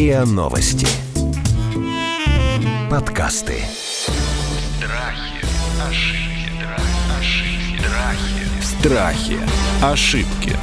РИА Новости. Подкасты. Страхи. Ошибки.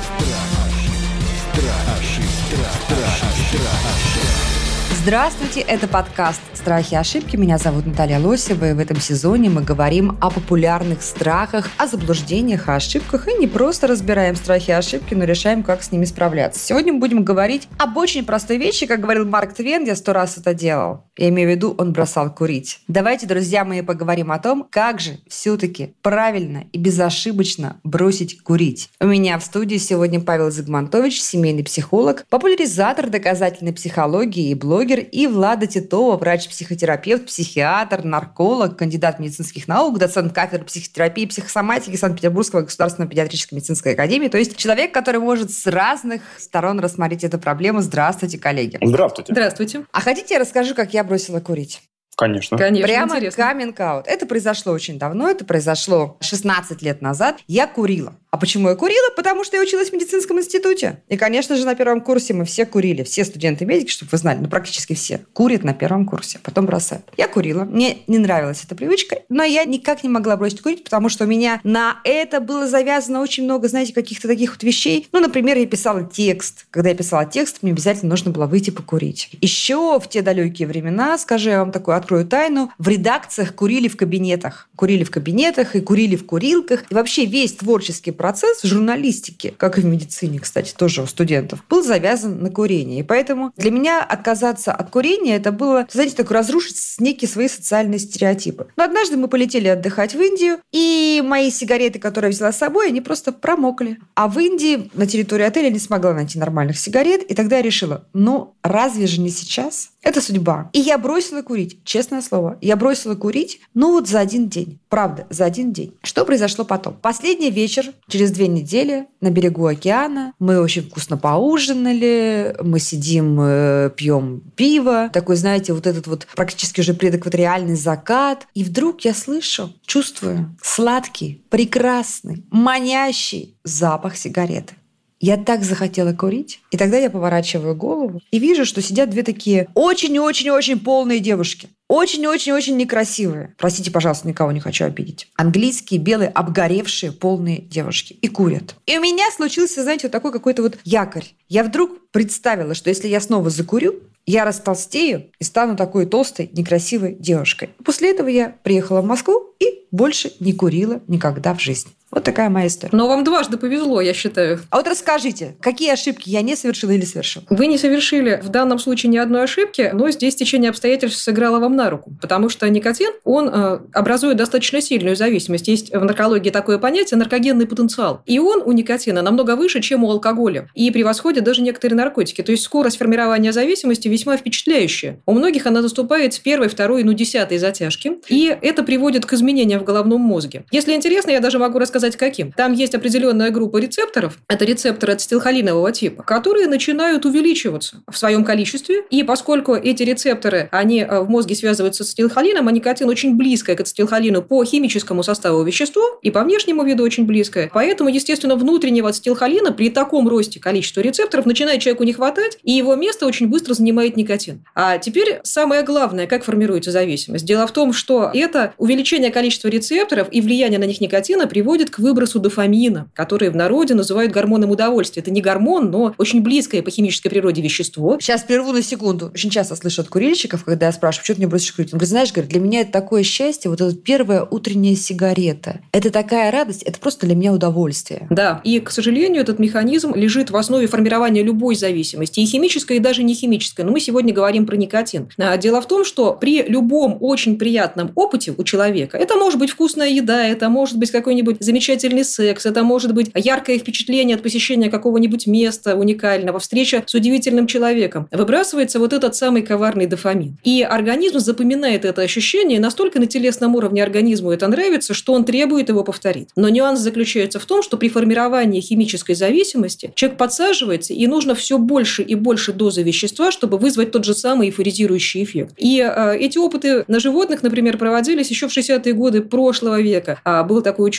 Здравствуйте, это подкаст «Страхи и ошибки». Меня зовут Наталья Лосева, и в этом сезоне мы говорим о популярных страхах, о заблуждениях, о ошибках, и не просто разбираем страхи и ошибки, но решаем, как с ними справляться. Сегодня мы будем говорить об очень простой вещи, как говорил Марк Твен, я 100 раз это делал. Я имею в виду, он бросал курить. Давайте, друзья мои, поговорим о том, как же все-таки правильно и безошибочно бросить курить. У меня в студии сегодня Павел Зигмантович, семейный психолог, популяризатор доказательной психологии и блогер, и Влада Титова, врач-психотерапевт, психиатр, нарколог, кандидат медицинских наук, доцент кафедры психотерапии и психосоматики Санкт-Петербургского государственного педиатрической медицинской академии, то есть человек, который может с разных сторон рассмотреть эту проблему. Здравствуйте, коллеги. Здравствуйте. Здравствуйте. А хотите, я расскажу, как я бросила курить? Конечно. Прямо интересно. каминг-аут. Это произошло очень давно, это произошло 16 лет назад. Я курила. А почему я курила? Потому что я училась в медицинском институте. И, конечно же, на первом курсе мы все курили. Все студенты-медики, чтобы вы знали, практически все, курят на первом курсе, потом бросают. Я курила. Мне не нравилась эта привычка, но я никак не могла бросить курить, потому что у меня на это было завязано очень много, знаете, каких-то таких вот вещей. Ну, например, я писала текст. Когда я писала текст, мне обязательно нужно было выйти покурить. Еще в те далекие времена, скажу я вам такую, открою тайну, в редакциях курили в кабинетах. Курили в кабинетах и курили в курилках. И вообще весь творческий процесс в журналистике, как и в медицине, кстати, тоже у студентов, был завязан на курение. И поэтому для меня отказаться от курения, это было, знаете, так разрушить некие свои социальные стереотипы. Но однажды мы полетели отдыхать в Индию, и мои сигареты, которые я взяла с собой, они просто промокли. А в Индии на территории отеля не смогла найти нормальных сигарет, и тогда я решила, ну, разве же не сейчас? Это судьба. И я бросила курить, честное слово. Я бросила курить, ну вот за один день. Правда, за один день. Что произошло потом? Последний вечер, через 2 недели, на берегу океана. Мы очень вкусно поужинали, мы сидим, пьем пиво. Такой, знаете, вот этот вот практически уже предэкваториальный закат. И вдруг я слышу, чувствую сладкий, прекрасный, манящий запах сигареты. Я так захотела курить. И тогда я поворачиваю голову и вижу, что сидят 2 такие очень-очень-очень полные девушки. Очень-очень-очень некрасивые. Простите, пожалуйста, никого не хочу обидеть. Английские, белые, обгоревшие, полные девушки. И курят. И у меня случился, знаете, вот такой какой-то вот якорь. Я вдруг представила, что если я снова закурю, я растолстею и стану такой толстой, некрасивой девушкой. После этого я приехала в Москву и больше не курила никогда в жизни. Вот такая моя история. Но вам дважды повезло, я считаю. А вот расскажите, какие ошибки я не совершила или совершила? Вы не совершили в данном случае ни одной ошибки, но здесь течение обстоятельств сыграло вам на руку. Потому что никотин, он образует достаточно сильную зависимость. Есть в наркологии такое понятие наркогенный потенциал. И он у никотина намного выше, чем у алкоголя. И превосходит даже некоторые наркотики. То есть скорость формирования зависимости весьма впечатляющая. У многих она наступает с 1-й, 2-й, 10-й затяжки. И это приводит к изменениям в головном мозге. Если интересно, я даже могу рассказать, каким. Там есть определенная группа рецепторов, это рецепторы ацетилхолинового типа, которые начинают увеличиваться в своем количестве, и поскольку эти рецепторы, они в мозге связываются с ацетилхолином, а никотин очень близкое к ацетилхолину по химическому составу вещество, и по внешнему виду очень близкое, поэтому, естественно, внутреннего ацетилхолина при таком росте количества рецепторов начинает человеку не хватать, и его место очень быстро занимает никотин. А теперь самое главное, как формируется зависимость. Дело в том, что это увеличение количества рецепторов и влияние на них никотина приводит к выбросу дофамина, который в народе называют гормоном удовольствия. Это не гормон, но очень близкое по химической природе вещество. Сейчас прерву на секунду. Очень часто слышу от курильщиков, когда я спрашиваю, что ты не бросишь курить? Он говорит, знаешь, для меня это такое счастье, вот эта первая утренняя сигарета. Это такая радость, это просто для меня удовольствие. Да, и, к сожалению, этот механизм лежит в основе формирования любой зависимости, и химической, и даже не химической. Но мы сегодня говорим про никотин. Дело в том, что при любом очень приятном опыте у человека, это может быть вкусная еда, это может быть какой-нибудь замечательный секс, это может быть яркое впечатление от посещения какого-нибудь места уникального, встреча с удивительным человеком. Выбрасывается вот этот самый коварный дофамин. И организм запоминает это ощущение, и настолько на телесном уровне организму это нравится, что он требует его повторить. Но нюанс заключается в том, что при формировании химической зависимости человек подсаживается, и нужно все больше и больше дозы вещества, чтобы вызвать тот же самый эйфоризирующий эффект. И эти опыты на животных, например, проводились еще в 60-е годы прошлого века. Был такой ученый Скиннер,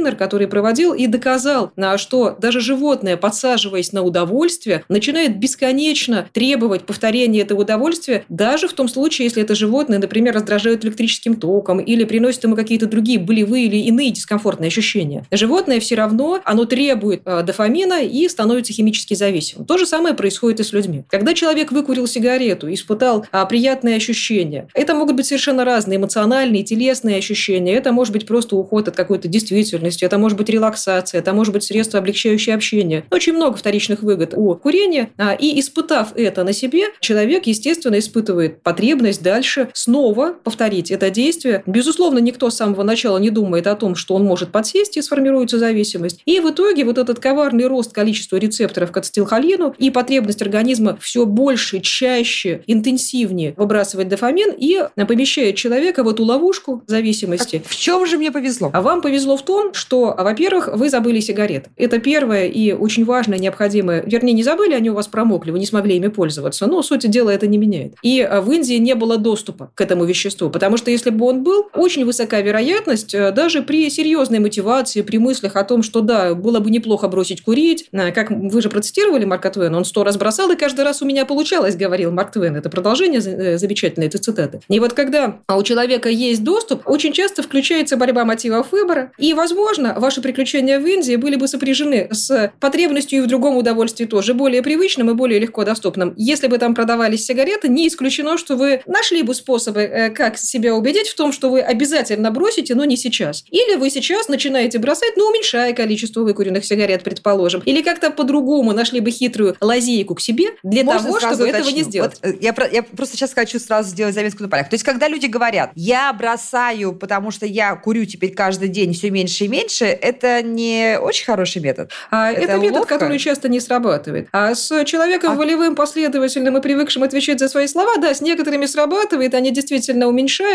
Скиннер, который проводил и доказал, что даже животное, подсаживаясь на удовольствие, начинает бесконечно требовать повторения этого удовольствия, даже в том случае, если это животное, например, раздражает электрическим током или приносит ему какие-то другие болевые или иные дискомфортные ощущения. Животное все равно, оно требует дофамина и становится химически зависимым. То же самое происходит и с людьми. Когда человек выкурил сигарету, испытал приятные ощущения, это могут быть совершенно разные эмоциональные, телесные ощущения, это может быть просто уход от какой-то действительности, это может быть релаксация, это может быть средство, облегчающее общение. Очень много вторичных выгод у курения, и испытав это на себе, человек, естественно, испытывает потребность дальше снова повторить это действие. Безусловно, никто с самого начала не думает о том, что он может подсесть и сформируется зависимость. И в итоге вот этот коварный рост количества рецепторов к ацетилхолину и потребность организма все больше, чаще, интенсивнее выбрасывать дофамин и помещает человека в эту ловушку зависимости. В чем же мне повезло? А вам повезло в том, что, во-первых, вы забыли сигареты. Это первое и очень важное, необходимое. Вернее, не забыли, они у вас промокли, вы не смогли ими пользоваться. Но, сути дела, это не меняет. И в Индии не было доступа к этому веществу, потому что если бы он был, очень высока вероятность, даже при серьезной мотивации, при мыслях о том, что да, было бы неплохо бросить курить, как вы же процитировали Марка Твена, он 100 раз бросал, и каждый раз у меня получалось, говорил Марк Твен. Это продолжение замечательной этой цитаты. И вот когда у человека есть доступ, очень часто включается борьба мотивов выбора, и, возможно, ваши приключения в Индии были бы сопряжены с потребностью и в другом удовольствии тоже, более привычным и более легко доступным. Если бы там продавались сигареты, не исключено, что вы нашли бы способы, как себя убедить в том, что вы обязательно бросите, но не сейчас. Или вы сейчас начинаете бросать, но уменьшая количество выкуренных сигарет, предположим. Или как-то по-другому нашли бы хитрую лазейку к себе для того, чтобы этого не сделать. Вот я просто сейчас хочу сразу сделать заметку на полях. То есть, когда люди говорят, я бросаю, потому что я курю теперь каждый день все меньше и меньше, это не очень хороший метод. Это метод, который часто не срабатывает. А с человеком волевым, последовательным и привыкшим отвечать за свои слова, да, с некоторыми срабатывает, они действительно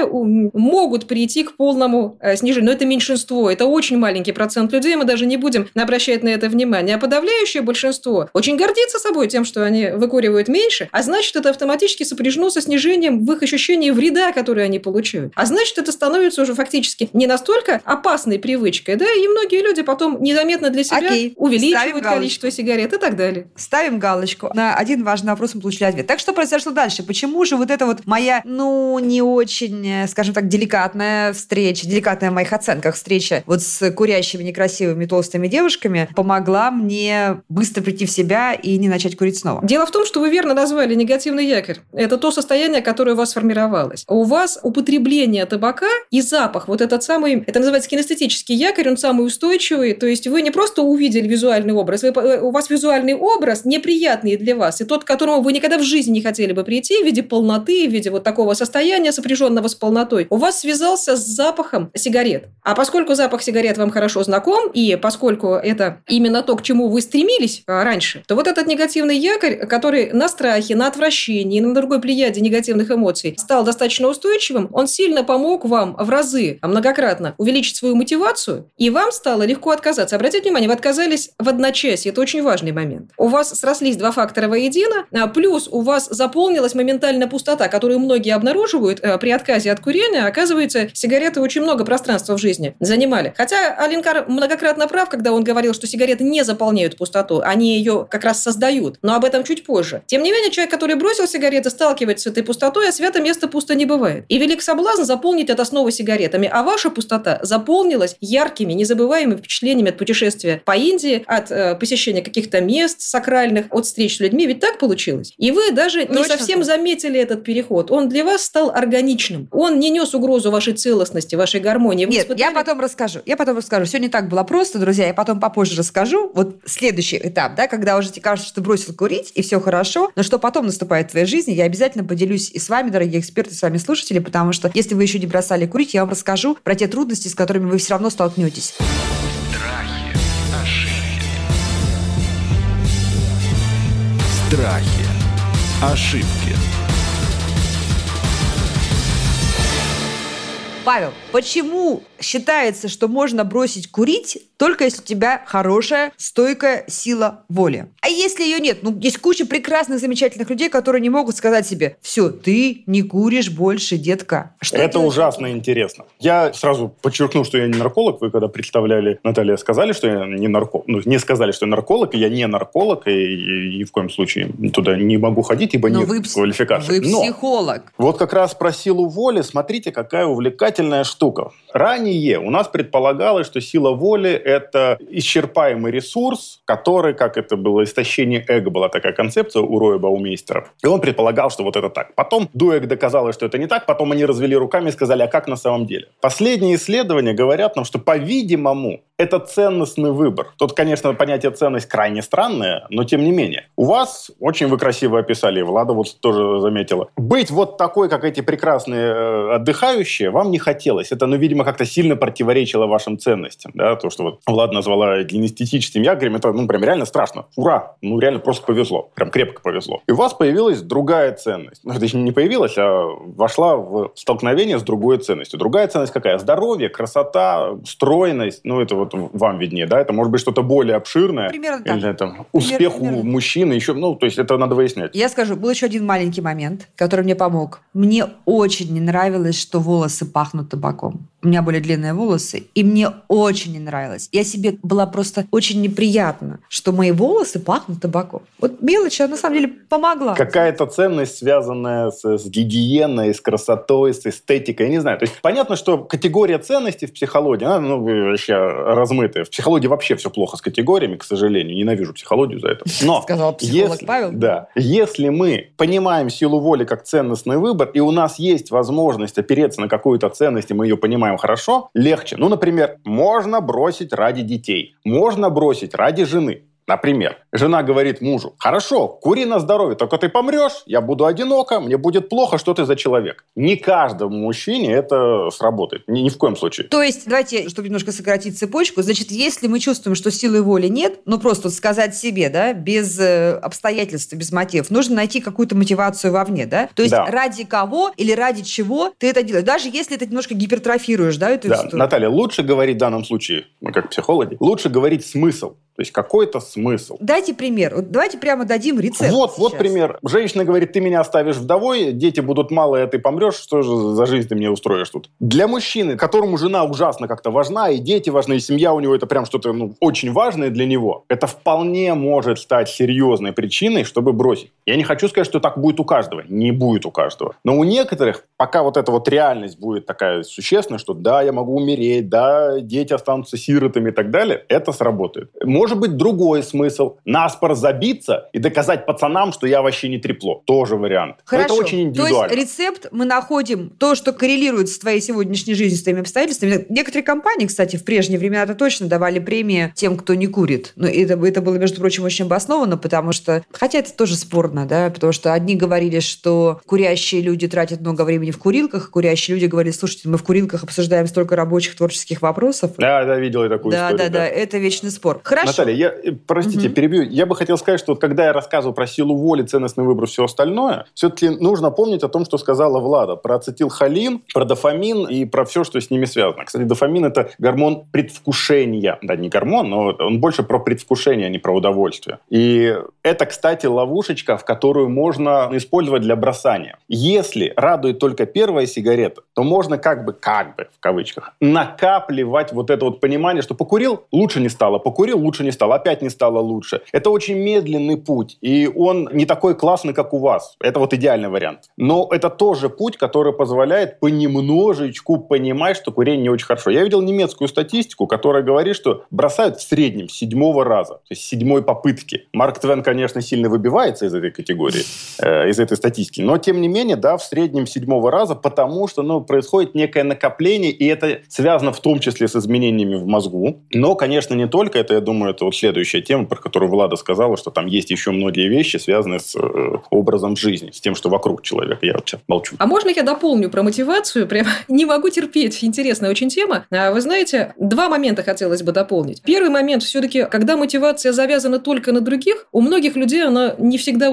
могут прийти к полному снижению. Но это меньшинство, это очень маленький процент людей, мы даже не будем обращать на это внимание. А подавляющее большинство очень гордится собой тем, что они выкуривают меньше, а значит, это автоматически сопряжено со снижением в их ощущении вреда, который они получают. А значит, это становится уже фактически не настолько опасной привычкой, да, и многие люди потом незаметно для себя увеличивают количество сигарет и так далее. Ставим галочку. На один важный вопрос мы получили ответ. Так что произошло дальше? Почему же вот эта вот моя, не очень, скажем так, деликатная встреча, деликатная в моих оценках встреча вот с курящими некрасивыми толстыми девушками помогла мне быстро прийти в себя и не начать курить снова? Дело в том, что вы верно назвали негативный якорь. Это то состояние, которое у вас сформировалось. У вас употребление табака и запах, вот этот самый, это называется кинестетический якорь, он самый устойчивый, то есть вы не просто увидели визуальный образ, у вас визуальный образ неприятный для вас, и тот, к которому вы никогда в жизни не хотели бы прийти в виде полноты, в виде вот такого состояния, сопряженного с полнотой, у вас связался с запахом сигарет. А поскольку запах сигарет вам хорошо знаком, и поскольку это именно то, к чему вы стремились раньше, то вот этот негативный якорь, который на страхе, на отвращении, на другой плеяде негативных эмоций стал достаточно устойчивым, он сильно помог вам в разы, многократно увеличить свою мотивацию, и вам стало легко отказаться. Обратите внимание, вы отказались в одночасье, это очень важный момент. У вас срослись два фактора воедино, плюс у вас заполнилась моментальная пустота, которую многие обнаруживают при отказе от курения. Оказывается, сигареты очень много пространства в жизни занимали. Хотя Алинкар многократно прав, когда он говорил, что сигареты не заполняют пустоту, они ее как раз создают, но об этом чуть позже. Тем не менее, человек, который бросил сигареты, сталкивается с этой пустотой, а свято место пусто не бывает. И велик соблазн заполнить это снова сигаретами, а ваша пустота заполнилась яркими, незабываемыми впечатлениями от путешествия по Индии, от посещения каких-то мест сакральных, от встреч с людьми. Ведь так получилось. И вы даже не совсем заметили этот переход. Он для вас стал органичным. Он не нес угрозу вашей целостности, вашей гармонии. Нет, я потом расскажу. Все не так было просто, друзья. Я потом попозже расскажу. Вот следующий этап, да, когда уже тебе кажется, что ты бросил курить, и все хорошо, но что потом наступает в твоей жизни, я обязательно поделюсь и с вами, дорогие эксперты, с вами слушатели, потому что если вы еще не бросали курить, я вам расскажу про те трудности, с которыми вы все равно столкнетесь. Страхи, ошибки. Павел, почему считается, что можно бросить курить только если у тебя хорошая, стойкая сила воли? А если ее нет? Есть куча прекрасных, замечательных людей, которые не могут сказать себе: все, ты не куришь больше, детка. Это ужасно интересно. Я сразу подчеркну, что я не нарколог. Вы когда представляли Наталья, сказали, что я не нарколог. Не сказали, что я нарколог, и я не нарколог, и ни в коем случае туда не могу ходить, ибо нет квалификации. Вы психолог. Вот как раз про силу воли, смотрите, какая увлекательная штука. Ранее у нас предполагалось, что сила воли – это исчерпаемый ресурс, который, как это было, истощение эго, была такая концепция у Роя Баумейстера. И он предполагал, что вот это так. Потом Дуэк доказал, что это не так, потом они развели руками и сказали: а как на самом деле? Последние исследования говорят нам, что, по-видимому, это ценностный выбор. Тут, конечно, понятие ценность крайне странное, но тем не менее. У вас, очень вы красиво описали, Влада вот тоже заметила, быть вот такой, как эти прекрасные отдыхающие, вам не хотелось. Это, видимо, как-то сильно противоречило вашим ценностям. Да? То, что вот Влада назвала генетическим якорем, это, прям реально страшно. Ура! Реально просто повезло. Прям крепко повезло. И у вас появилась другая ценность. Точнее, не появилась, а вошла в столкновение с другой ценностью. Другая ценность какая? Здоровье, красота, стройность. Это вот вам виднее, да? Это может быть что-то более обширное. Примерно так. Или там успех у мужчины еще. То есть это надо выяснять. Я скажу, был еще один маленький момент, который мне помог. Мне очень не нравилось, что волосы пахнут табаком. У меня были длинные волосы, и мне очень не нравилось. Я себе была просто очень неприятно, что мои волосы пахнут табаком. Вот мелочь, на самом деле, помогла. Какая-то ценность, связанная с гигиеной, с красотой, с эстетикой, я не знаю. То есть понятно, что категория ценностей в психологии, она вообще размытая. В психологии вообще все плохо с категориями, к сожалению. Ненавижу психологию за это. Но сказал психолог Павел. Да. Если мы понимаем силу воли как ценностный выбор, и у нас есть возможность опереться на какую-то ценность, и мы ее понимаем хорошо, легче. Например, можно бросить ради детей. Можно бросить ради жены. Например, жена говорит мужу: хорошо, кури на здоровье, только ты помрешь, я буду одинока, мне будет плохо, что ты за человек. Не каждому мужчине это сработает. Ни в коем случае. То есть, давайте, чтобы немножко сократить цепочку, значит, если мы чувствуем, что силы воли нет, просто сказать себе, да, без обстоятельств, без мотивов, нужно найти какую-то мотивацию вовне, да? То есть ради кого или ради чего ты это делаешь, даже если ты немножко гипертрофируешь, да, эту историю. Наталья, лучше говорить в данном случае, мы как психологи, лучше говорить смысл. То есть какой-то смысл. Дайте пример. Давайте прямо дадим рецепт. Вот пример. Женщина говорит: ты меня оставишь вдовой, дети будут малые, а ты помрешь, что же за жизнь ты мне устроишь тут? Для мужчины, которому жена ужасно как-то важна, и дети важны, и семья у него, это прям что-то очень важное для него, это вполне может стать серьезной причиной, чтобы бросить. Я не хочу сказать, что так будет у каждого. Не будет у каждого. Но у некоторых, пока вот эта вот реальность будет такая существенная, что да, я могу умереть, да, дети останутся сиротами и так далее, это сработает. Может быть другой смысл. Наспор забиться и доказать пацанам, что я вообще не трепло. Тоже вариант. Хорошо. Но это очень индивидуально. То есть рецепт мы находим то, что коррелирует с твоей сегодняшней жизнью, с твоими обстоятельствами. Некоторые компании, кстати, в прежние времена-то точно давали премии тем, кто не курит. Но это было, между прочим, очень обосновано, потому что... Хотя это тоже спорно, да, потому что одни говорили, что курящие люди тратят много времени в курилках, курящие люди говорили: слушайте, мы в курилках обсуждаем столько рабочих, творческих вопросов. Да, видел я такую историю. Да, это вечный спор. Хорошо. Наталья, простите, перебью. Я бы хотел сказать, что когда я рассказывал про силу воли, ценностный выбор, все остальное, все-таки нужно помнить о том, что сказала Влада про ацетилхолин, про дофамин и про все, что с ними связано. Кстати, дофамин – это гормон предвкушения. Да, не гормон, но он больше про предвкушение, а не про удовольствие. И это, кстати, ловушечка, в которую можно использовать для бросания. Если радует только первая сигарета, то можно как бы, в кавычках, накапливать вот это вот понимание, что покурил, лучше не стало, покурил, лучше не стало, опять не стало лучше. Это очень медленный путь, и он не такой классный, как у вас. Это вот идеальный вариант. Но это тоже путь, который позволяет понемножечку понимать, что курение не очень хорошо. Я видел немецкую статистику, которая говорит, что бросают в среднем с 7-го раза, то есть с 7-й попытки. Марк Твен, конечно, сильно выбивается из этой категории, из этой статистики, но тем не менее, да, в среднем 7-го раза, потому что, происходит некое накопление, и это связано в том числе с изменениями в мозгу. Но, конечно, не только это, я думаю, это вот следующая тема, про которую Влада сказала, что там есть еще многие вещи, связанные с образом жизни, с тем, что вокруг человека. Я вот сейчас молчу. А можно я дополню про мотивацию? Прям не могу терпеть. Интересная очень тема. Вы знаете, 2 момента хотелось бы дополнить. Первый момент, все-таки, когда мотивация завязана только на других, у многих людей она не всегда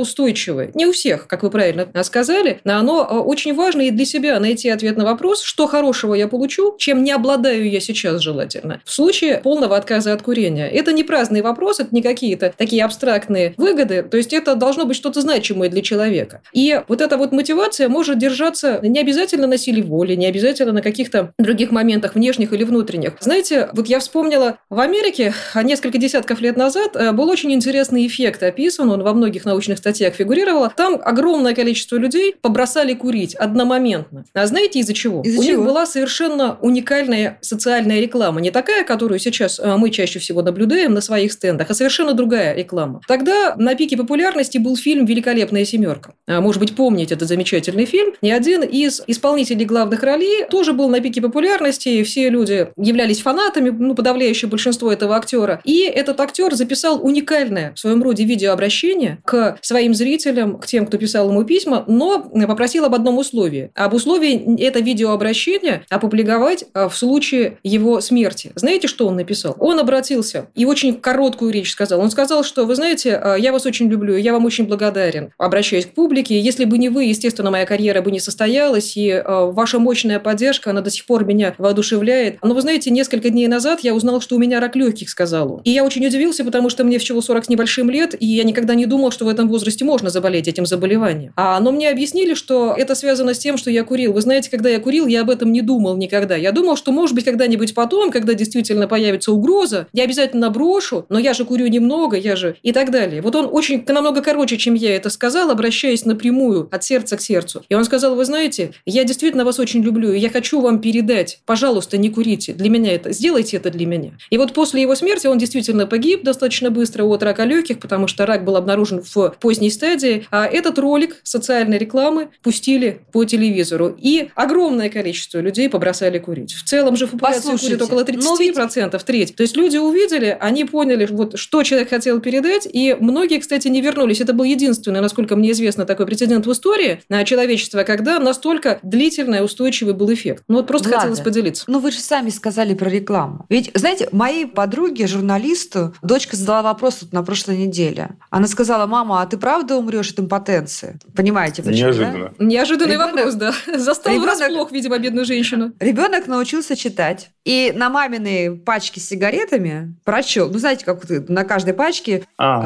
устойчивое. Не у всех, как вы правильно сказали, но оно очень важно и для себя найти ответ на вопрос, что хорошего я получу, чем не обладаю я сейчас желательно. В случае полного отказа от курения. Это не праздный вопрос, это не какие-то такие абстрактные выгоды, то есть это должно быть что-то значимое для человека. И вот эта вот мотивация может держаться не обязательно на силе воли, не обязательно на каких-то других моментах, внешних или внутренних. Знаете, вот я вспомнила, в Америке несколько десятков лет назад был очень интересный эффект описан, он во многих научных статьях фигурировал. Там огромное количество людей побросали курить одномоментно. А знаете из-за чего? У них была совершенно уникальная социальная реклама. Не такая, которую сейчас мы чаще всего наблюдаем на своих стендах, а совершенно другая реклама. Тогда на пике популярности был фильм «Великолепная семерка». Может быть, помните этот замечательный фильм. И один из исполнителей главных ролей тоже был на пике популярности, и все люди являлись фанатами, подавляющее большинство этого актера. И этот актер записал уникальное в своем роде видеообращение к своим зрителям, к тем, кто писал ему письма, но попросил об одном условии. Об условии это видеообращение опубликовать в случае его смерти. Знаете, что он написал? Он обратился и очень короткую речь сказал. Он сказал, что, вы знаете, я вас очень люблю, я вам очень благодарен, обращаясь к публике. Если бы не вы, естественно, моя карьера бы не состоялась, и ваша мощная поддержка, она до сих пор меня воодушевляет. Но, вы знаете, несколько дней назад я узнал, что у меня рак легких, сказал он. И я очень удивился, потому что мне всего 40 с небольшим лет, и я никогда не думал, что в этом возрасте можно заболеть этим заболеванием. Но мне объяснили, что это связано с тем, что я курил. Вы знаете, когда я курил, я об этом не думал никогда. Я думал, что, может быть, когда-нибудь потом, когда действительно появится угроза, я обязательно брошу, но я же курю немного, я же... И так далее. Вот он очень намного короче, чем я это сказал, обращаясь напрямую от сердца к сердцу. И он сказал, вы знаете, я действительно вас очень люблю, и я хочу вам передать, пожалуйста, не курите. Для меня это, сделайте это для меня. И вот после его смерти он действительно погиб достаточно быстро от рака легких, потому что рак был обнаружен в поздней стадии. А этот ролик социальной рекламы пустили по телевизору. И огромное количество людей побросали курить. В целом же в популяции курит около 30%, треть. То есть люди увидели, они поняли, вот, что человек хотел передать, и многие, кстати, не вернулись. Это был единственный, насколько мне известно, такой прецедент в истории человечества, когда настолько длительный и устойчивый был эффект. Вот просто хотелось поделиться. Вы же сами сказали про рекламу. Ведь, знаете, моей подруге, журналисту, дочка задала вопрос на прошлой неделе. Она сказала, мама, а ты правда умрешь от импотенции? Понимаете, почему? Неожиданно. Да? Неожиданный вопрос, да. Застал врасплох, видимо, бедную женщину. Ребенок научился читать. И на маминой пачке с сигаретами прочел. Знаете, как на каждой пачке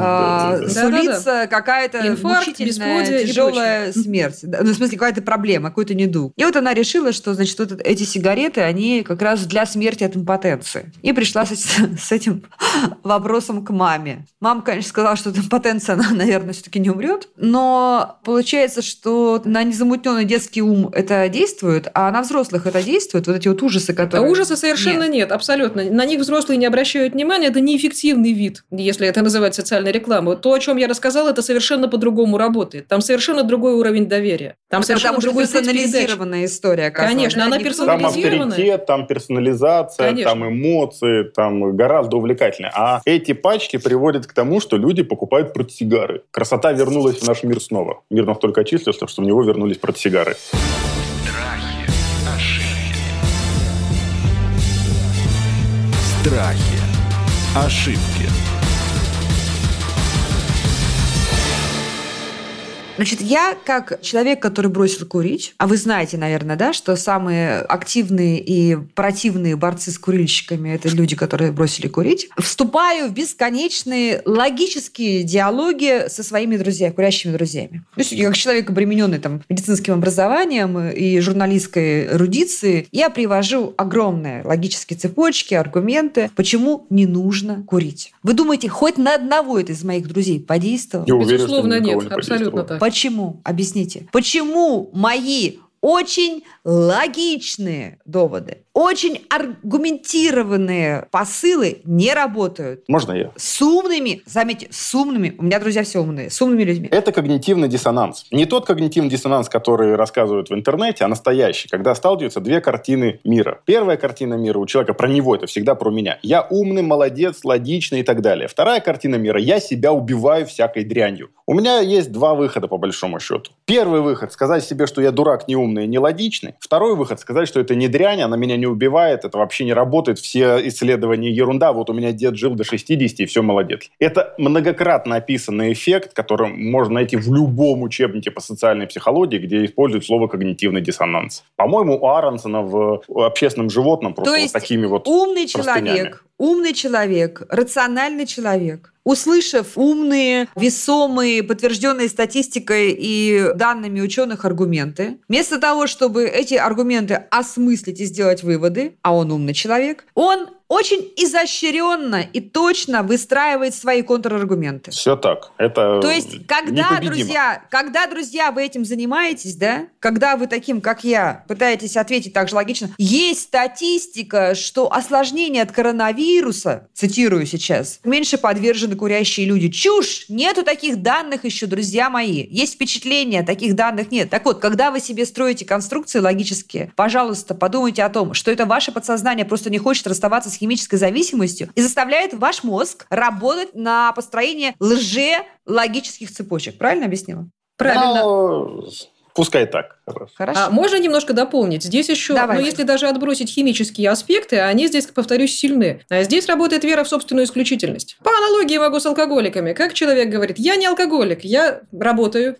сулится какая-то мучительная, тяжелая смерть. В смысле, какая-то проблема, какой-то недуг. И вот она решила, что, значит, вот эти сигареты, они как раз для смерти от импотенции. И пришла с этим вопросом к маме. Мама, конечно, сказала, что от импотенции она, наверное, все-таки не умрет. Но получается, что на незамутненный детский ум это действует, а на взрослых это действует. Вот эти вот ужасы, которые... Ужасы совершенно нет, абсолютно. На них взрослые не обращают внимания. Это неэффективный вид, если это называть социальной рекламой. То, о чем я рассказала, это совершенно по-другому работает. Там совершенно другой уровень доверия. Там совершенно другой персонализированная история. Конечно, она персонализированная. Там авторитет, там персонализация, конечно. Там эмоции, там гораздо увлекательнее. А эти пачки приводят к тому, что люди покупают портсигары. Красота вернулась в наш мир снова. Мир настолько очистился, что в него вернулись портсигары. Страхи, ошибки. Значит, я как человек, который бросил курить, а вы знаете, наверное, да, что самые активные и противные борцы с курильщиками – это люди, которые бросили курить, вступаю в бесконечные логические диалоги со своими друзьями, курящими друзьями. То есть, как человек, обремененный там медицинским образованием и журналистской эрудицией, я привожу огромные логические цепочки, аргументы, почему не нужно курить. Вы думаете, хоть на одного из моих друзей подействовал? Безусловно, нет, абсолютно так. Почему? Объясните. Почему мои очень логичные доводы, очень аргументированные посылы не работают? Можно я? С умными, заметьте, с умными, у меня друзья все умные, с умными людьми. Это когнитивный диссонанс. Не тот когнитивный диссонанс, который рассказывают в интернете, а настоящий, когда сталкиваются две картины мира. Первая картина мира у человека про него, это всегда про меня. Я умный, молодец, логичный и так далее. Вторая картина мира, я себя убиваю всякой дрянью. У меня есть два выхода, по большому счету. Первый выход – сказать себе, что я дурак, неумный и нелогичный. Второй выход – сказать, что это не дрянь, она меня не убивает, это вообще не работает, все исследования ерунда, вот у меня дед жил до 60 и все, молодец. Это многократно описанный эффект, который можно найти в любом учебнике по социальной психологии, где используют слово «когнитивный диссонанс». По-моему, у Аронсона в «Общественном животном» просто вот такими вот умный человек, рациональный человек, услышав умные, весомые, подтвержденные статистикой и данными ученых аргументы, вместо того, чтобы эти аргументы осмыслить и сделать выводы, а он умный человек, он очень изощренно и точно выстраивает свои контраргументы. Все так. Это то есть, когда, друзья, вы этим занимаетесь, да, когда вы таким, как я, пытаетесь ответить так же логично, есть статистика, что осложнения от коронавируса, цитирую сейчас, меньше подвержены курящие люди. Чушь! Нету таких данных еще, друзья мои. Есть впечатление, таких данных нет. Так вот, когда вы себе строите конструкции логические, пожалуйста, подумайте о том, что это ваше подсознание просто не хочет расставаться с химической зависимостью и заставляет ваш мозг работать на построение лжелогических цепочек. Правильно объяснила? Правильно. Пускай так. Хорошо. Можно немножко дополнить? Здесь еще, если даже отбросить химические аспекты, они здесь, повторюсь, сильны. А здесь работает вера в собственную исключительность. По аналогии могу с алкоголиками. Как человек говорит, я не алкоголик, я работаю,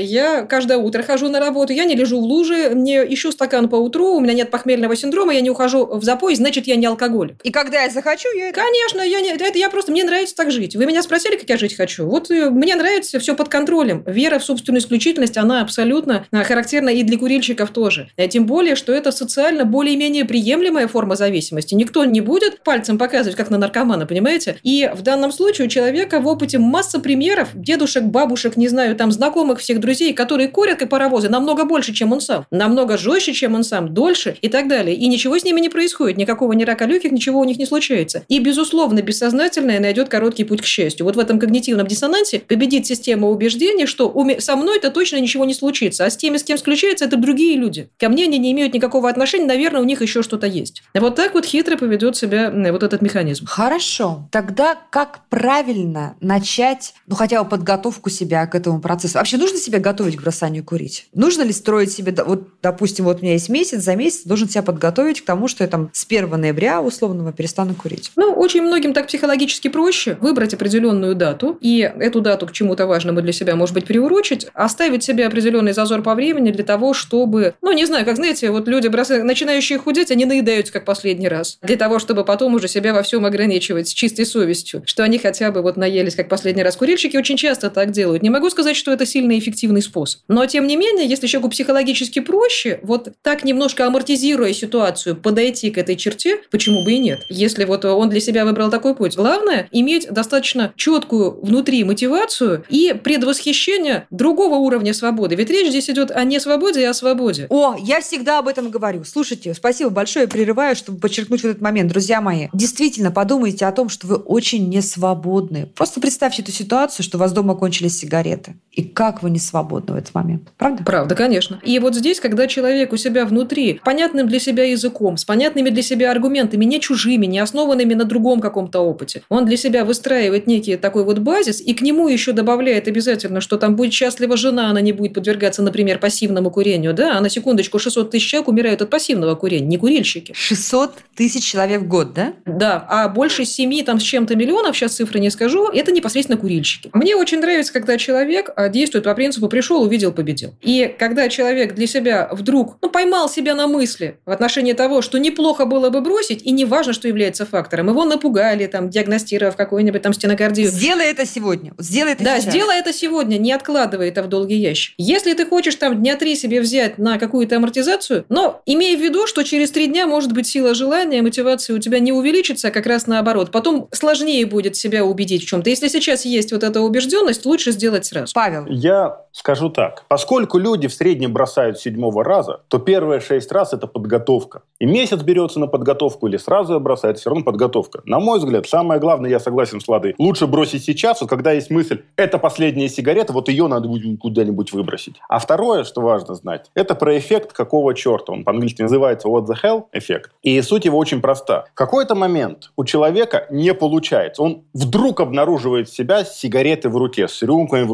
я каждое утро хожу на работу, я не лежу в луже, не ищу стакан по утру, у меня нет похмельного синдрома, я не ухожу в запой, значит, я не алкоголик. И когда я захочу, я... Конечно, мне нравится так жить. Вы меня спросили, как я жить хочу? Вот мне нравится все под контролем. Вера в собственную исключительность, она абсолютно характерна и для курильщиков тоже. Тем более, что это социально более-менее приемлемая форма зависимости. Никто не будет пальцем показывать, как на наркомана, понимаете? И в данном случае у человека в опыте масса примеров, дедушек, бабушек, не знаю, там, знакомых всех друзей, которые курят как паровозы намного больше, чем он сам, намного жестче, чем он сам, дольше и так далее. И ничего с ними не происходит, никакого ни рака легких, ничего у них не случается. И, безусловно, бессознательное найдет короткий путь к счастью. Вот в этом когнитивном диссонансе победит система убеждений, что со мной-то точно ничего не случится, а с теми, с кем случается, это другие люди. Ко мне они не имеют никакого отношения, наверное, у них еще что-то есть. Вот так вот хитро поведет себя вот этот механизм. Хорошо. Тогда как правильно начать, хотя бы подготовку себя к этому процессу? Вообще нужно себя готовить к бросанию курить? Нужно ли строить себе, допустим, у меня есть месяц, за месяц должен себя подготовить к тому, что я с 1 ноября условного перестану курить? Очень многим так психологически проще выбрать определенную дату, и эту дату к чему-то важному для себя, может быть, приурочить, оставить себе определенный зазор по времени для того, чтобы, не знаю, как, знаете, люди, начинающие худеть, они наедаются как последний раз. Для того, чтобы потом уже себя во всем ограничивать с чистой совестью, что они хотя бы наелись как последний раз. Курильщики очень часто так делают. Не могу сказать, что это сильно эффективный способ. Но, тем не менее, если человеку психологически проще, так немножко амортизируя ситуацию, подойти к этой черте, почему бы и нет? Если он для себя выбрал такой путь. Главное – иметь достаточно четкую внутри мотивацию и предвосхищение другого уровня свободы. Ведь речь здесь идет о не свободе, а о свободе. Я всегда об этом говорю. Слушайте, спасибо большое, прерываю, чтобы подчеркнуть этот момент. Друзья мои, действительно подумайте о том, что вы очень не свободны. Просто представьте эту ситуацию, что у вас дома кончились сигареты. И как вы не свободны в этот момент. Правда? Правда, конечно. И здесь, когда человек у себя внутри, понятным для себя языком, с понятными для себя аргументами, не чужими, не основанными на другом каком-то опыте, он для себя выстраивает некий такой базис, и к нему еще добавляет обязательно, что там будет счастлива жена, она не будет подвергаться, например, пассивному курению, да, а на секундочку 600 тысяч человек умирают от пассивного курения, не курильщики. 600 тысяч человек в год, да? Да, а больше 7 с чем-то миллионов, сейчас цифры не скажу, это непосредственно курильщики. Мне очень нравится, когда человек действует по принципу «пришел, увидел, победил». И когда человек для себя вдруг поймал себя на мысли в отношении того, что неплохо было бы бросить, и неважно, что является фактором, его напугали, диагностировав какую-нибудь стенокардию. Сделай это сегодня. Сделай это сейчас. Сделай это сегодня, не откладывай это в долгий ящик. Если ты хочешь дня 3 себе взять на какую-то амортизацию, но имей в виду, что через 3 дня, может быть, сила желания, мотивация у тебя не увеличится, а как раз наоборот. Потом сложнее будет себя убедить в чем-то. Если сейчас есть эта убежденность, лучше сделать сразу. Павел. Я скажу так. Поскольку люди в среднем бросают с 7-го раза, то первые 6 раз – это подготовка. И месяц берется на подготовку или сразу бросает, все равно подготовка. На мой взгляд, самое главное, я согласен с Владой, лучше бросить сейчас, когда есть мысль, это последняя сигарета, ее надо будет куда-нибудь выбросить. А второе, что важно знать, это про эффект какого черта. Он по-английски называется what the hell эффект. И суть его очень проста. В какой-то момент у человека не получается. Он вдруг обнаруживает себя с сигаретой в руке, с рюмкой в руке, с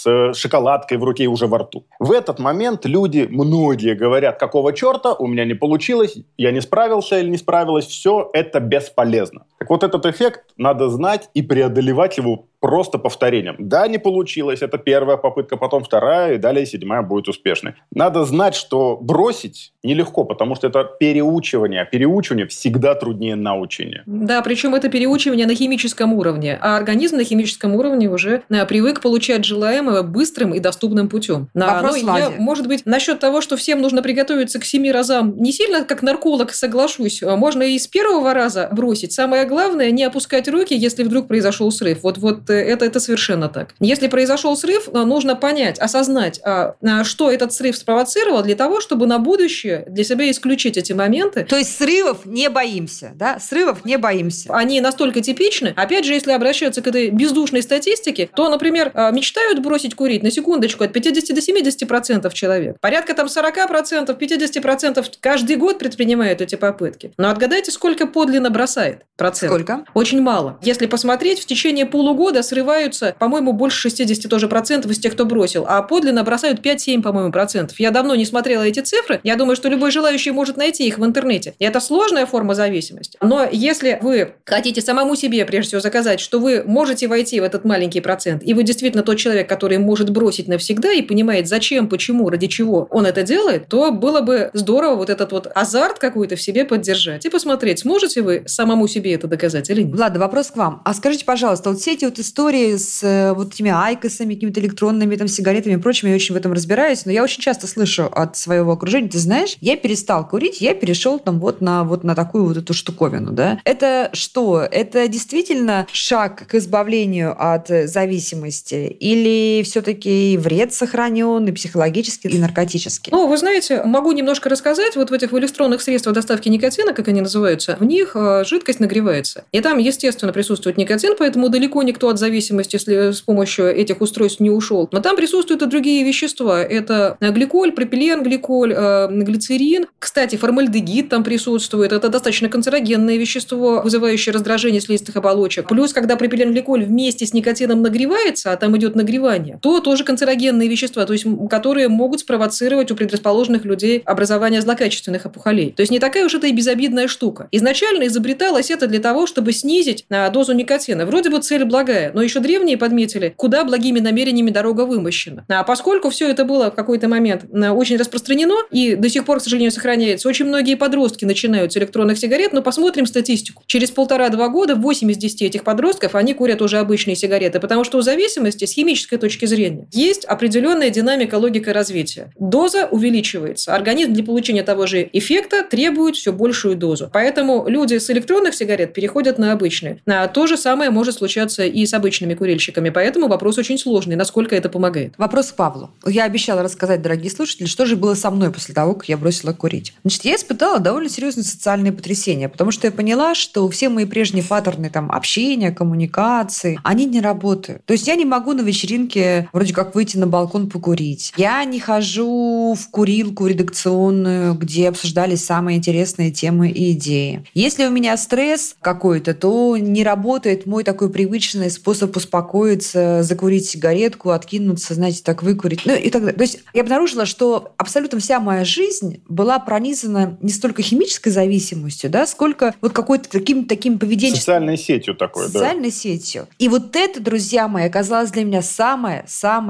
с шоколадкой в руке и уже во рту. В этот момент люди, многие говорят, какого черта, у меня не получилось, я не справился или не справилась, все это бесполезно. Так вот этот эффект надо знать и преодолевать его просто повторением. Да, не получилось, это первая попытка, потом вторая, и далее седьмая будет успешной. Надо знать, что бросить нелегко, потому что это переучивание. Переучивание всегда труднее научения. Да, причем это переучивание на химическом уровне, а организм на химическом уровне уже привык получать желаемое быстрым и доступным путем. Вопрос, я, может быть, насчет того, что всем нужно приготовиться к 7 разам, не сильно как нарколог соглашусь. Можно и с первого раза бросить. Самое главное, не опускать руки, если вдруг произошел срыв. Вот это совершенно так. Если произошел срыв, нужно понять, осознать, что этот срыв спровоцировал для того, чтобы на будущее для себя исключить эти моменты. То есть срывов не боимся, да? Срывов не боимся. Они настолько типичны. Опять же, если обращаться к этой бездушной статистике, то, например, мечтают бросить курить, на секундочку, от 50 до 70% человек. Порядка 40%, 50% каждый год предпринимают эти попытки. Но отгадайте, сколько подлинно бросает процент? Сколько? Очень мало. Если посмотреть, в течение полугода срываются, по-моему, больше 60 тоже процентов из тех, кто бросил, а подлинно бросают 5-7, по-моему, процентов. Я давно не смотрела эти цифры. Я думаю, что любой желающий может найти их в интернете. И это сложная форма зависимости. Но если вы хотите самому себе, прежде всего, заказать, что вы можете войти в этот маленький процент, и вы действительно тот человек, который может бросить навсегда и понимает, зачем, почему, ради чего он это делает, то было бы здорово вот этот вот азарт какой-то в себе поддержать и посмотреть, сможете вы самому себе это доказать или нет. Влада, вопрос к вам. А скажите, пожалуйста, вот все эти вот истории с вот этими айкосами, какими-то электронными там, сигаретами и прочим, я очень в этом разбираюсь, но я очень часто слышу от своего окружения, ты знаешь, я перестал курить, я перешел там вот на такую вот эту штуковину, да? Это что? Это действительно шаг к избавлению от зависимости? Или все-таки вред сохранен и психологически, и наркотически? Ну, вы знаете, могу немножко рассказать. Вот в этих электронных средствах доставки никотина, как они называются, в них жидкость нагревается. И там, естественно, присутствует никотин, поэтому далеко никто от зависимости с помощью этих устройств не ушел. Но там присутствуют и другие вещества. Это гликоль, пропиленгликоль, глицерин. Кстати, формальдегид там присутствует. Это достаточно канцерогенное вещество, вызывающее раздражение слизистых оболочек. Плюс, когда пропиленгликоль вместе с никотином нагревается, а там идет нагревание, то тоже канцерогенные вещества, то есть которые могут спровоцировать у предрасположенных людей образование злокачественных опухолей. То есть не такая уж это и безобидная штука. Изначально изобреталось это для того, чтобы снизить дозу никотина. Вроде бы цель благая, но еще древние подметили, куда благими намерениями дорога вымощена. А поскольку все это было в какой-то момент очень распространено и до сих пор, к сожалению, сохраняется, очень многие подростки начинают с электронных сигарет, но посмотрим статистику. Через 1,5-2 года 8 из 10 этих подростков, они курят уже обычные сигареты, потому что у зависимости с химической точки зрения есть определенная динамика, логика развития. Доза увеличивается. Организм для получения того же эффекта требует все большую дозу. Поэтому люди с электронных сигарет переходят на обычные. То же самое может случаться и с обычными курильщиками. Поэтому вопрос очень сложный, насколько это помогает. Вопрос к Павлу. Я обещала рассказать, дорогие слушатели, что же было со мной после того, как я бросила курить. Значит, я испытала довольно серьезные социальные потрясения, потому что я поняла, что все мои прежние паттерны там, общения, коммуникации, они не работают. То есть я не могу на вечеринке вроде как выйти на балкон покурить. Я не хожу в курилку редакционную, где обсуждались самые интересные темы и идеи. Если у меня стресс какой-то, то не работает мой такой привычный способ успокоиться, закурить сигаретку, откинуться, знаете, так выкурить. Ну и так далее. То есть я обнаружила, что абсолютно вся моя жизнь была пронизана не столько химической зависимостью, да, сколько вот какой-то таким поведением. Социальной сетью такой, да. Социальной сетью. И вот это, друзья мои, оказалось для меня самое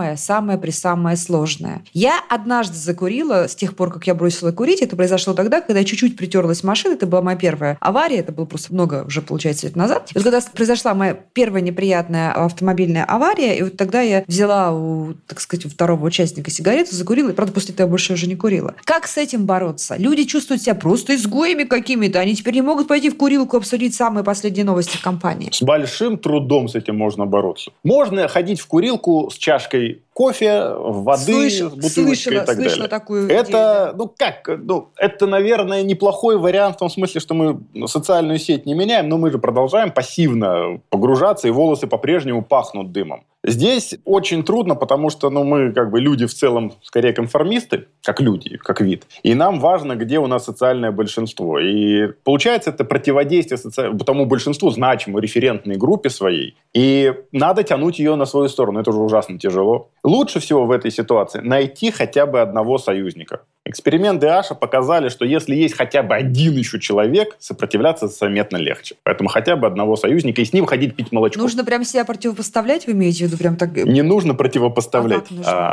сложное. Я однажды закурила, с тех пор, как я бросила курить, это произошло тогда, когда я чуть-чуть притерлась машина, это была моя первая авария, это было просто много уже, получается, лет назад. И вот когда произошла моя первая неприятная автомобильная авария, и вот тогда я взяла у, так сказать, у второго участника сигарету, закурила, и, правда, после этого я больше уже не курила. Как с этим бороться? Люди чувствуют себя просто изгоями какими-то, они теперь не могут пойти в курилку обсудить самые последние новости в компании. С большим трудом с этим можно бороться. Можно ходить в курилку с чашкой кофе, воды, с бутылочкой и так далее. Такую это, идею, это, наверное, неплохой вариант в том смысле, что мы социальную сеть не меняем, но мы же продолжаем пассивно погружаться, и волосы по-прежнему пахнут дымом. Здесь очень трудно, потому что мы люди в целом скорее конформисты, как люди, как вид. И нам важно, где у нас социальное большинство. И получается это противодействие тому большинству, значимой референтной группе своей. И надо тянуть ее на свою сторону. Это уже ужасно тяжело. Лучше всего в этой ситуации найти хотя бы одного союзника. Эксперименты Аша показали, что если есть хотя бы один еще человек, сопротивляться заметно легче. Поэтому хотя бы одного союзника и с ним ходить пить молочко. Нужно прям себя противопоставлять, вы имеете в виду? Прям так... Не нужно противопоставлять.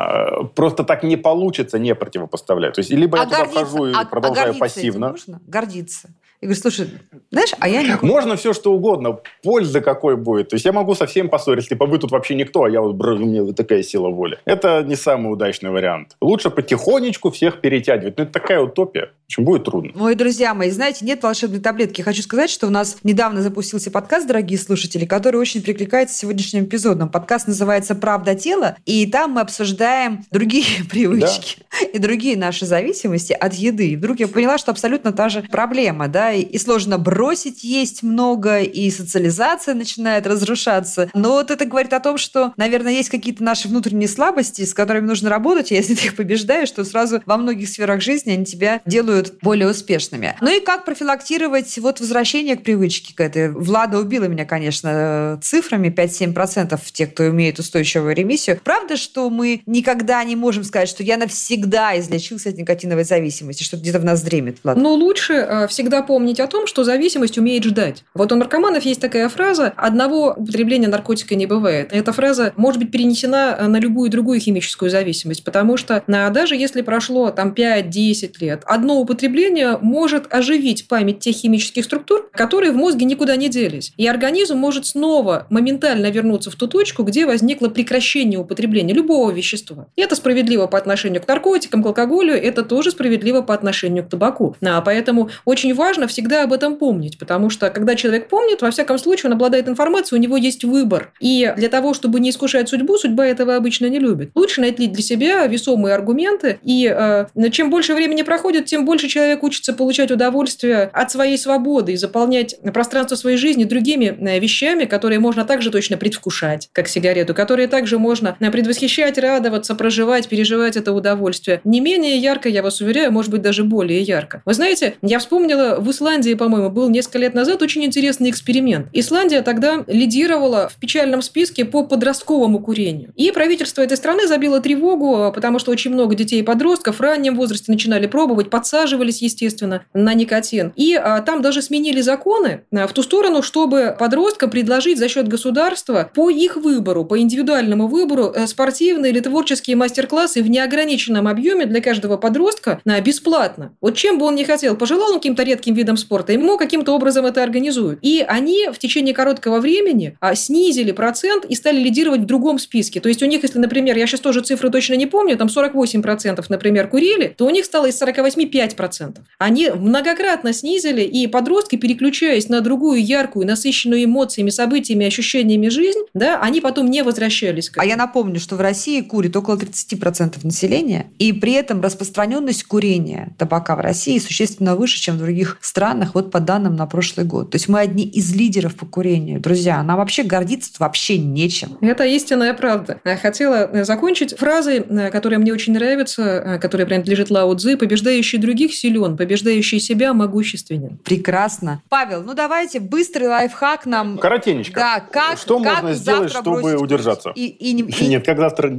Просто так не получится не противопоставлять. То есть либо я туда вхожу и продолжаю пассивно. Можно гордиться. Я говорю, слушай, знаешь, а я не... Можно все, что угодно. Польза какой будет. То есть я могу со всеми поссориться. Типа вы тут вообще никто, а я у меня вот такая сила воли. Это не самый удачный вариант. Лучше потихонечку всех перетягивать. Это такая утопия. Очень будет трудно. Ой, друзья мои, знаете, нет волшебной таблетки. Хочу сказать, что у нас недавно запустился подкаст, дорогие слушатели, который очень прикликается с сегодняшним эпизодом. Подкаст называется «Правда тела», и там мы обсуждаем другие привычки и другие наши зависимости от еды. И вдруг я поняла, что абсолютно та же проблема, да, и сложно бросить есть много, и социализация начинает разрушаться. Но вот это говорит о том, что, наверное, есть какие-то наши внутренние слабости, с которыми нужно работать, и если ты их побеждаешь, то сразу во многих сферах жизни они тебя делают более успешными. Ну и как профилактировать возвращение к привычке к этой? Влада убила меня, конечно, цифрами 5-7% тех, кто имеет устойчивую ремиссию. Правда, что мы никогда не можем сказать, что я навсегда излечился от никотиновой зависимости, что где-то в нас дремет, Влад? Лучше всегда помнить о том, что зависимость умеет ждать. Вот у наркоманов есть такая фраза: одного употребления наркотика не бывает. Эта фраза может быть перенесена на любую другую химическую зависимость, потому что даже если прошло 5-10 лет, одно употребление может оживить память тех химических структур, которые в мозге никуда не делись. И организм может снова моментально вернуться в ту точку, где возникло прекращение употребления любого вещества. И это справедливо по отношению к наркотикам, к алкоголю, это тоже справедливо по отношению к табаку. Поэтому очень важно всегда об этом помнить, потому что когда человек помнит, во всяком случае он обладает информацией, у него есть выбор. И для того, чтобы не искушать судьбу, судьба этого обычно не любит. Лучше найти для себя весомые аргументы, и чем больше времени проходит, тем больше человек учится получать удовольствие от своей свободы и заполнять пространство своей жизни другими вещами, которые можно также точно предвкушать, как сигарету, которые также можно предвосхищать, радоваться, проживать, переживать это удовольствие. Не менее ярко, я вас уверяю, может быть, даже более ярко. Вы знаете, я вспомнила, в Исландии, по-моему, был несколько лет назад очень интересный эксперимент. Исландия тогда лидировала в печальном списке по подростковому курению. И правительство этой страны забило тревогу, потому что очень много детей и подростков в раннем возрасте начинали пробовать, подсаживались, естественно, на никотин. И там даже сменили законы в ту сторону, чтобы подросткам предложить за счет государства по их выбору, по индивидуальному выбору спортивные или творческие мастер-классы в неограниченном объеме для каждого подростка бесплатно. Вот чем бы он ни хотел, пожелал он каким-то редким видом спорта, ему каким-то образом это организуют. И они в течение короткого времени снизили процент и стали лидировать в другом списке. То есть у них, если, например, я сейчас тоже цифры точно не помню, там 48%, например, курили, то у них стало из 48 5%. Они многократно снизили, и подростки, переключаясь на другую яркую, насыщенную эмоциями, событиями, ощущениями жизнь, они потом не возвращались к этому. А я напомню, что в России курит около 30% населения, и при этом распространенность курения табака в России существенно выше, чем в других странах, вот по данным на прошлый год. То есть мы одни из лидеров по курению. Друзья, нам вообще гордиться вообще нечем. Это истинная правда. Хотела закончить фразой, которая мне очень нравится, которая принадлежит Лао Цзы: «Побеждающий других силен, побеждающий себя могущественен». Прекрасно. Павел, давайте быстрый лайфхак нам. Коротенечко. Да, что можно сделать, чтобы удержаться? Нет, как завтра...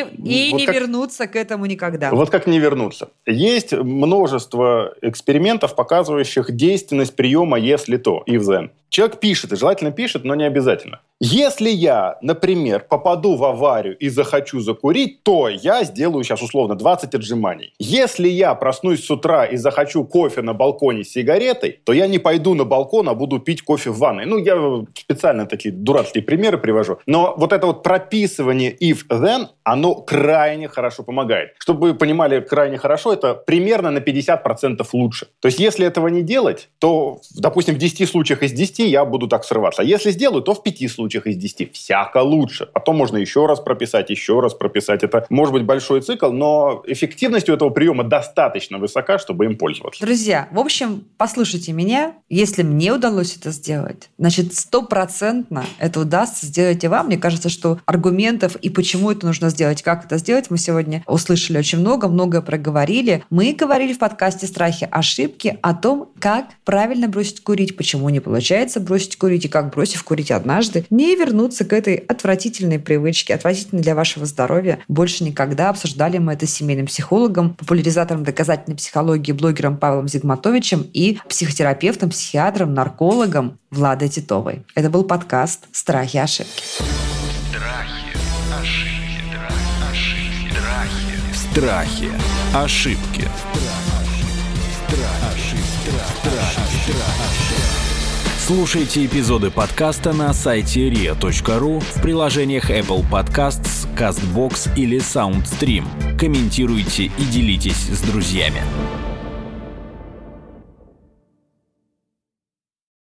не вернуться к этому никогда. Вот как не вернуться. Есть множество экспериментов, показывающих действенность приема «если то» и в Дзен. Человек пишет, и желательно пишет, но не обязательно. Если я, например, попаду в аварию и захочу закурить, то я сделаю сейчас условно 20 отжиманий. Если я проснусь с утра и захочу кофе на балконе с сигаретой, то я не пойду на балкон, а буду пить кофе в ванной. Я специально такие дурацкие примеры привожу. Но вот это вот прописывание if then, оно крайне хорошо помогает. Чтобы вы понимали, крайне хорошо, это примерно на 50% лучше. То есть если этого не делать, то, допустим, в 10 случаях из 10 я буду так срываться. А если сделаю, то в 5 случаях случаях из 10 всяко лучше. Потом можно еще раз прописать. Это может быть большой цикл, но эффективность у этого приема достаточно высока, чтобы им пользоваться. Друзья, в общем, послушайте меня. Если мне удалось это сделать, значит, 100% это удастся сделать и вам. Мне кажется, что аргументов и почему это нужно сделать, как это сделать, мы сегодня услышали очень много, многое проговорили. Мы говорили в подкасте «Страхи, ошибки» о том, как правильно бросить курить, почему не получается бросить курить и как, бросив курить однажды, не вернуться к этой отвратительной привычке, отвратительной для вашего здоровья. Больше никогда. Обсуждали мы это с семейным психологом, популяризатором доказательной психологии, блогером Павлом Зигматовичем и психотерапевтом, психиатром, наркологом Владой Титовой. Это был подкаст «Страхи, ошибки». Страхи, ошибки. Слушайте эпизоды подкаста на сайте ria.ru, в приложениях Apple Podcasts, CastBox или SoundStream. Комментируйте и делитесь с друзьями.